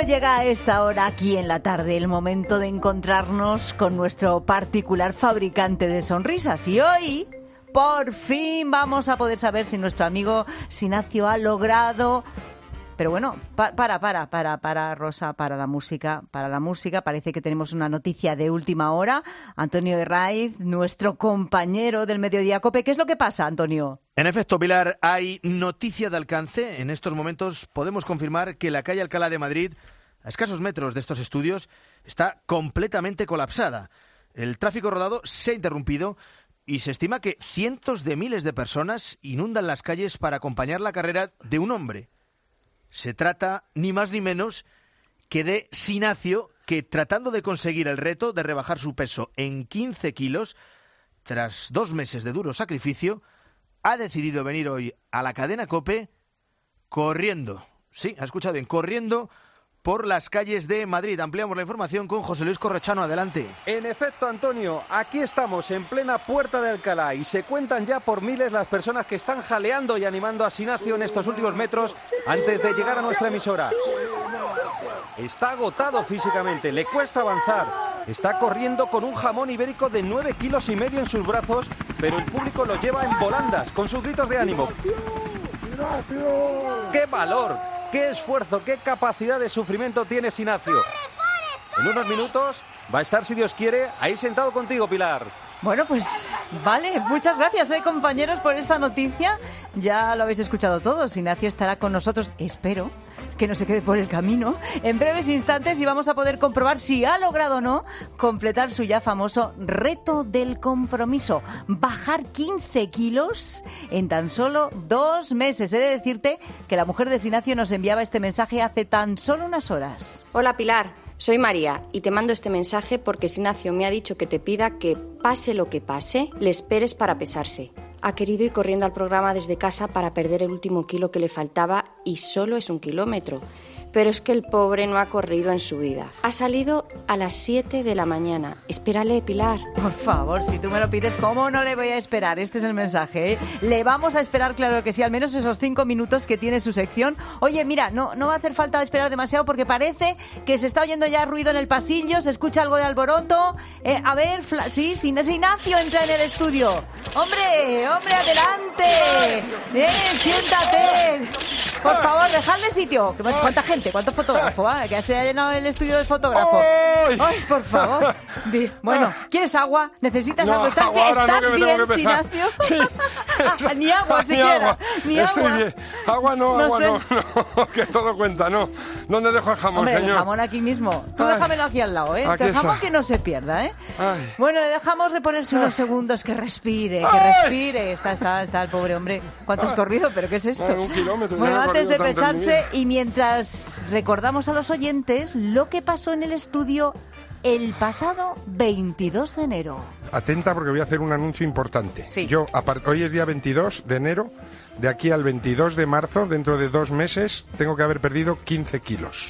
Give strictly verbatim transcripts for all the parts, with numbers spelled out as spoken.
llega a esta hora aquí en la tarde, el momento de encontrarnos con nuestro particular fabricante de sonrisas. Y hoy, por fin, vamos a poder saber si nuestro amigo Sinacio ha logrado... Pero bueno, pa- para, para, para, para, Rosa, para la música, para la música. Parece que tenemos una noticia de última hora. Antonio Herraiz, nuestro compañero del Mediodía COPE. ¿Qué es lo que pasa, Antonio? En efecto, Pilar, hay noticia de alcance. En estos momentos podemos confirmar que la calle Alcalá de Madrid, a escasos metros de estos estudios, está completamente colapsada. El tráfico rodado se ha interrumpido y se estima que cientos de miles de personas inundan las calles para acompañar la carrera de un hombre. Se trata ni más ni menos que de Sinacio, que tratando de conseguir el reto de rebajar su peso en quince kilos, tras dos meses de duro sacrificio, ha decidido venir hoy a la cadena COPE corriendo. Sí, ha escuchado bien, corriendo por las calles de Madrid. Ampliamos la información con José Luis Corrochano. Adelante. En efecto, Antonio, aquí estamos en plena Puerta de Alcalá y se cuentan ya por miles las personas que están jaleando y animando a Sinacio en estos últimos metros antes de llegar a nuestra emisora. Está agotado físicamente, le cuesta avanzar. Está corriendo con un jamón ibérico de nueve kilos y medio en sus brazos, pero el público lo lleva en volandas con sus gritos de ánimo. ¡Qué valor! ¡Qué esfuerzo! ¡Qué capacidad de sufrimiento tiene Sinacio! En unos minutos va a estar, si Dios quiere, ahí sentado contigo, Pilar. Bueno, pues vale, muchas gracias, eh, compañeros, por esta noticia. Ya lo habéis escuchado todos. Sinacio estará con nosotros, espero, que no se quede por el camino, en breves instantes, y vamos a poder comprobar si ha logrado o no completar su ya famoso reto del compromiso. Bajar quince kilos en tan solo dos meses. He de decirte que la mujer de Sinacio nos enviaba este mensaje hace tan solo unas horas. Hola, Pilar. Soy María y te mando este mensaje porque Sinacio me ha dicho que te pida que, pase lo que pase, le esperes para pesarse. Ha querido ir corriendo al programa desde casa para perder el último kilo que le faltaba y solo es un kilómetro. Pero es que el pobre no ha corrido en su vida. Ha salido a las siete de la mañana. Espérale, Pilar. Por favor, si tú me lo pides, ¿cómo no le voy a esperar? Este es el mensaje, ¿eh? Le vamos a esperar, claro que sí, al menos esos cinco minutos que tiene su sección. Oye, mira, no, no va a hacer falta esperar demasiado porque parece que se está oyendo ya ruido en el pasillo, se escucha algo de alboroto. Eh, a ver, fla- sí, Sinacio entra en el estudio. ¡Hombre, hombre, adelante! ¡Eh, siéntate! Por favor, dejadle sitio. ¿Cuánta gente? ¿Cuántos fotógrafos? Ah, que se ha llenado el estudio de fotógrafos. ¡Ay! ¡Ay, por favor! Bien. Bueno, ¿quieres agua? ¿Necesitas no, agua? ¿Estás agua, bien, ¿Estás no, bien Sinacio? Sí. Ni agua Ni siquiera. agua. Ni Estoy agua. bien. Agua no, No agua sé. no, no, que todo cuenta, no. ¿Dónde dejo el jamón, Hombre, señor? el jamón aquí mismo. Tú Ay. déjamelo aquí al lado, ¿eh? Aquí El jamón está. que no se pierda, ¿eh? Ay. Bueno, le dejamos reponerse unos segundos, que respire, que Ay. respire. Está, está, está el pobre hombre. ¿Cuánto has corrido? ¿Pero qué es esto? Ay, un kilómetro, Bueno, yo no he antes de corrido tanto en mi pesarse, vida. y mientras recordamos a los oyentes lo que pasó en el estudio el pasado veintidós de enero. Atenta porque voy a hacer un anuncio importante. Sí. Yo, apar- hoy es día veintidós de enero, de aquí al veintidós de marzo, dentro de dos meses, tengo que haber perdido quince kilos.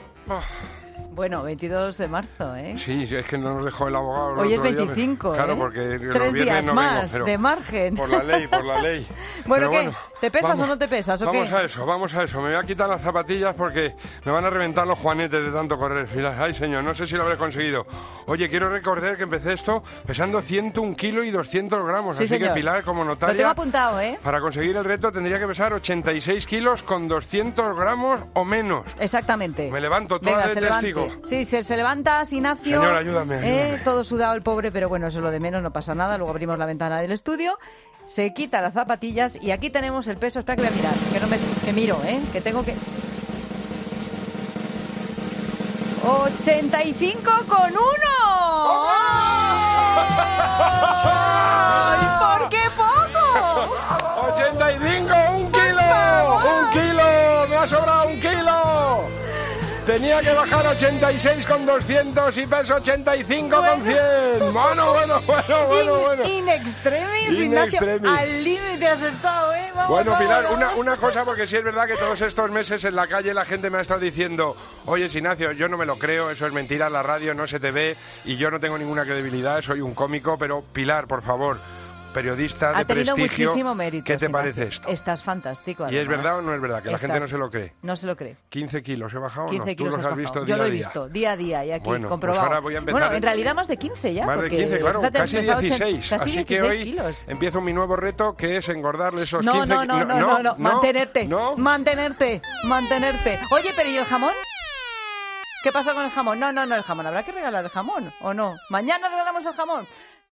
Bueno, veintidós de marzo, ¿eh? Sí, es que no nos dejó el abogado. el Hoy es otro día. veinticinco, Claro, ¿eh? porque los Tres viernes días no más vengo, pero de margen. Por la ley, por la ley. Bueno, Pero ¿qué? ¿Te pesas vamos- o no te pesas o qué? Vamos a eso, vamos a eso. Me voy a quitar las zapatillas porque me van a reventar los juanetes de tanto correr. Pilar. Ay, señor, no sé si lo habré conseguido. Oye, quiero recordar que empecé esto pesando ciento un kilos y doscientos gramos. Sí, así señor. que, Pilar, como Lo tengo notaria, apuntado, ¿eh? para conseguir el reto tendría que pesar ochenta y seis kilos con doscientos gramos o menos. Exactamente. Me levanto, tú Venga, de se levante. testigo. Sí, se, se levanta, Sinacio. Señor, ayúdame, Eh, ayúdame. todo sudado el pobre, pero bueno, eso es lo de menos, no pasa nada. Luego abrimos la ventana del estudio, se quita las zapatillas y aquí tenemos el peso. Espera que voy a mirar, que no me... que miro, ¿eh? Que tengo que... ochenta y cinco con uno. ¡Ay, por qué poco! ¡ochenta y cinco! ¡Un kilo! ¡Un kilo! ¡Me ha sobrado un kilo! Tenía que bajar ochenta y seis con doscientos y peso ochenta y cinco con cien. Bueno, bueno, bueno, bueno, bueno. In, in extremis, In Ignacio, extremis. al límite has estado, ¿eh? Vamos, Bueno, Pilar, vamos. una, una cosa, porque sí es verdad que todos estos meses en la calle la gente me ha estado diciendo: oye, Sinacio, yo no me lo creo, eso es mentira, la radio no se te ve y yo no tengo ninguna credibilidad, soy un cómico, pero Pilar, por favor, periodista de Ha tenido prestigio. muchísimo mérito. ¿Qué te Ignacio. parece esto? Estás fantástico. ¿Y es además. verdad o no es verdad? Que la gente Estás- no se lo cree. No se lo cree. quince kilos he bajado o no. quince Tú kilos los has has bajado. visto Yo día lo a he día. visto día a día y aquí Bueno, pues comprobado. ahora voy a empezar bueno, en en- realidad más de quince ya. Más de porque, quince, claro, fíjate, has casi pesado ochen- dieciséis. Casi Así que dieciséis hoy kilos. empiezo mi nuevo reto, que es engordarle esos No, quince no, no, no, no, no, mantenerte, no. mantenerte, mantenerte. Oye, pero ¿y el jamón? ¿Qué pasa con el jamón? No, no, no, el jamón. ¿Habrá que regalar el jamón o no? ¿Mañana regalamos el jamón?